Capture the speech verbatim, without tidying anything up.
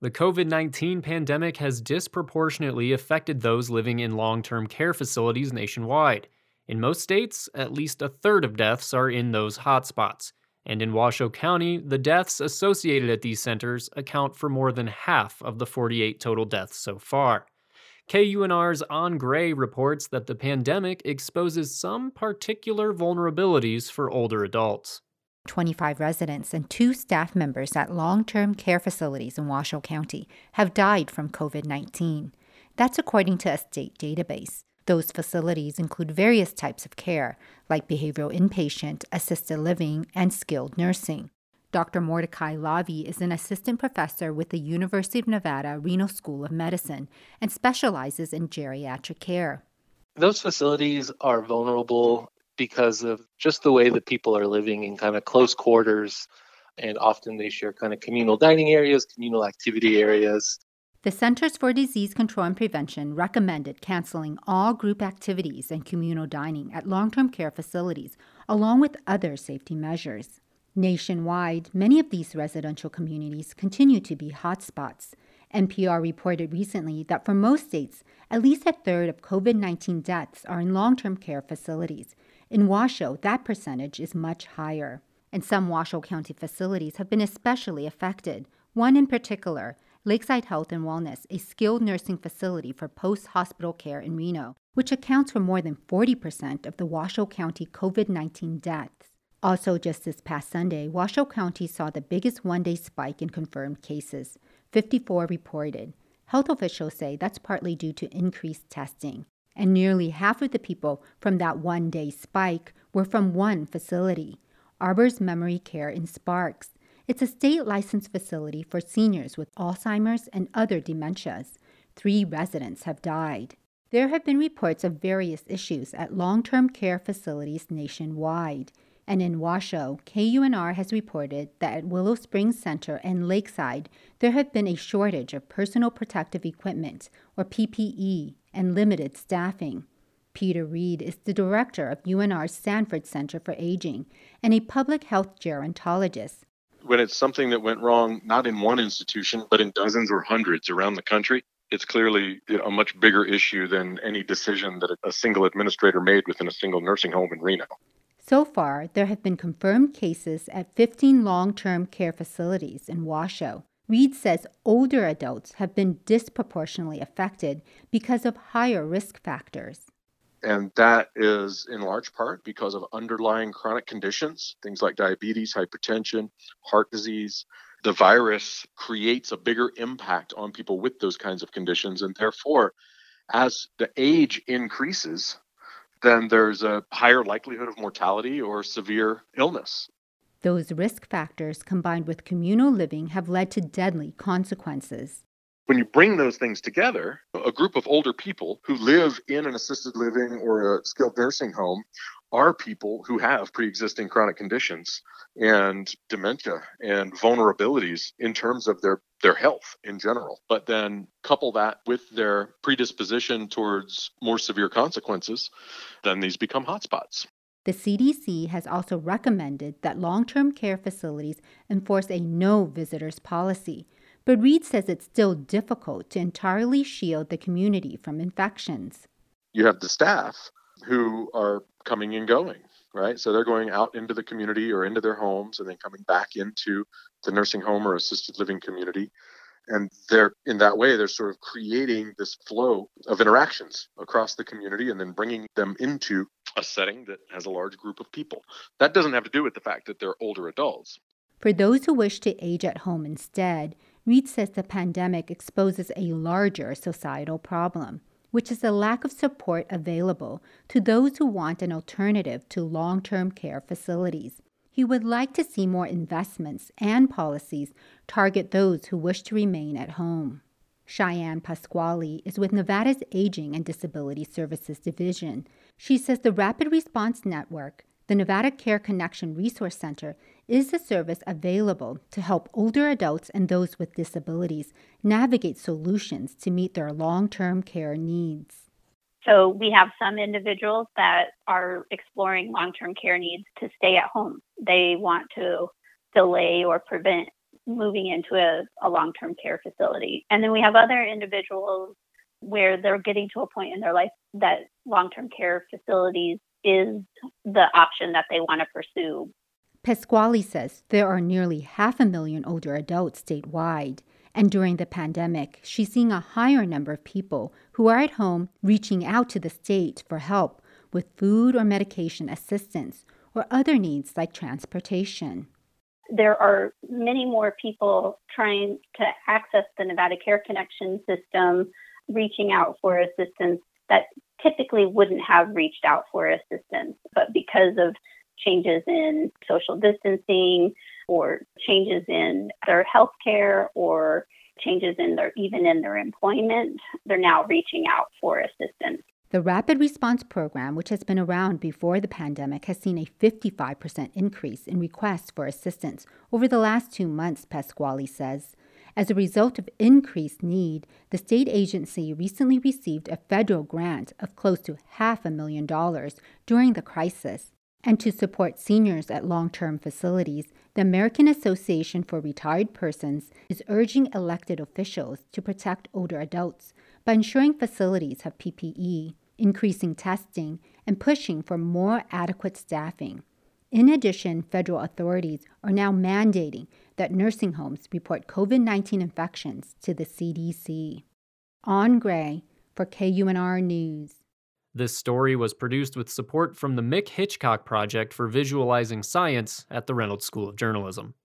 The COVID nineteen pandemic has disproportionately affected those living in long term care facilities nationwide. In most states, at least a third of deaths are in those hotspots. And in Washoe County, the deaths associated at these centers account for more than half of the forty-eight total deaths so far. K U N R's On Gray reports that the pandemic exposes some particular vulnerabilities for older adults. twenty-five residents and two staff members at long-term care facilities in Washoe County have died from COVID nineteen. That's according to a state database. Those facilities include various types of care, like behavioral inpatient, assisted living, and skilled nursing. Doctor Mordecai Lavi is an assistant professor with the University of Nevada, Reno School of Medicine and specializes in geriatric care. Those facilities are vulnerable because of just the way that people are living in kind of close quarters, and often they share kind of communal dining areas, communal activity areas. The Centers for Disease Control and Prevention recommended canceling all group activities and communal dining at long-term care facilities, along with other safety measures. Nationwide, many of these residential communities continue to be hotspots. N P R reported recently that for most states, at least a third of COVID nineteen deaths are in long-term care facilities. In Washoe, that percentage is much higher. And some Washoe County facilities have been especially affected. One in particular, Lakeside Health and Wellness, a skilled nursing facility for post-hospital care in Reno, which accounts for more than forty percent of the Washoe County COVID nineteen deaths. Also, just this past Sunday, Washoe County saw the biggest one-day spike in confirmed cases, fifty-four reported. Health officials say that's partly due to increased testing. And nearly half of the people from that one-day spike were from one facility, Arbor's Memory Care in Sparks. It's a state-licensed facility for seniors with Alzheimer's and other dementias. Three residents have died. There have been reports of various issues at long-term care facilities nationwide. And in Washoe, K U N R has reported that at Willow Springs Center and Lakeside, there have been a shortage of personal protective equipment, or P P E, and limited staffing. Peter Reed is the director of U N R's Sanford Center for Aging and a public health gerontologist. When it's something that went wrong, not in one institution, but in dozens or hundreds around the country, it's clearly a much bigger issue than any decision that a single administrator made within a single nursing home in Reno. So far, there have been confirmed cases at fifteen long-term care facilities in Washoe. Reed says older adults have been disproportionately affected because of higher risk factors. And that is in large part because of underlying chronic conditions, things like diabetes, hypertension, heart disease. The virus creates a bigger impact on people with those kinds of conditions. And therefore, as the age increases, then there's a higher likelihood of mortality or severe illness. Those risk factors combined with communal living have led to deadly consequences. When you bring those things together, a group of older people who live in an assisted living or a skilled nursing home are people who have pre-existing chronic conditions and dementia and vulnerabilities in terms of their, their health in general. But then couple that with their predisposition towards more severe consequences, then these become hotspots. The C D C has also recommended that long-term care facilities enforce a no visitors policy. But Reed says it's still difficult to entirely shield the community from infections. You have the staff who are coming and going, right? So they're going out into the community or into their homes and then coming back into the nursing home or assisted living community. And they're in that way, they're sort of creating this flow of interactions across the community and then bringing them into a setting that has a large group of people. That doesn't have to do with the fact that they're older adults. For those who wish to age at home instead, Reed says the pandemic exposes a larger societal problem, which is the lack of support available to those who want an alternative to long-term care facilities. He would like to see more investments and policies target those who wish to remain at home. Cheyenne Pasquale is with Nevada's Aging and Disability Services Division. She says the Rapid Response Network, the Nevada Care Connection Resource Center, is a service available to help older adults and those with disabilities navigate solutions to meet their long-term care needs. So we have some individuals that are exploring long-term care needs to stay at home. They want to delay or prevent moving into a, a long-term care facility. And then we have other individuals where they're getting to a point in their life that long-term care facilities is the option that they want to pursue. Pasquale says there are nearly half a million older adults statewide, and during the pandemic, she's seeing a higher number of people who are at home reaching out to the state for help with food or medication assistance or other needs like transportation. There are many more people trying to access the Nevada Care Connection system, reaching out for assistance that typically wouldn't have reached out for assistance. But because of changes in social distancing or changes in their health care or changes in their even in their employment, they're now reaching out for assistance. The Rapid Response Program, which has been around before the pandemic, has seen a fifty-five percent increase in requests for assistance over the last two months, Pasquale says. As a result of increased need, the state agency recently received a federal grant of close to half a million dollars during the crisis. And to support seniors at long-term facilities, the American Association for Retired Persons is urging elected officials to protect older adults by ensuring facilities have P P E, increasing testing, and pushing for more adequate staffing. In addition, federal authorities are now mandating that nursing homes report COVID nineteen infections to the C D C. Ann Gray for K U N R News. This story was produced with support from the Mick Hitchcock Project for Visualizing Science at the Reynolds School of Journalism.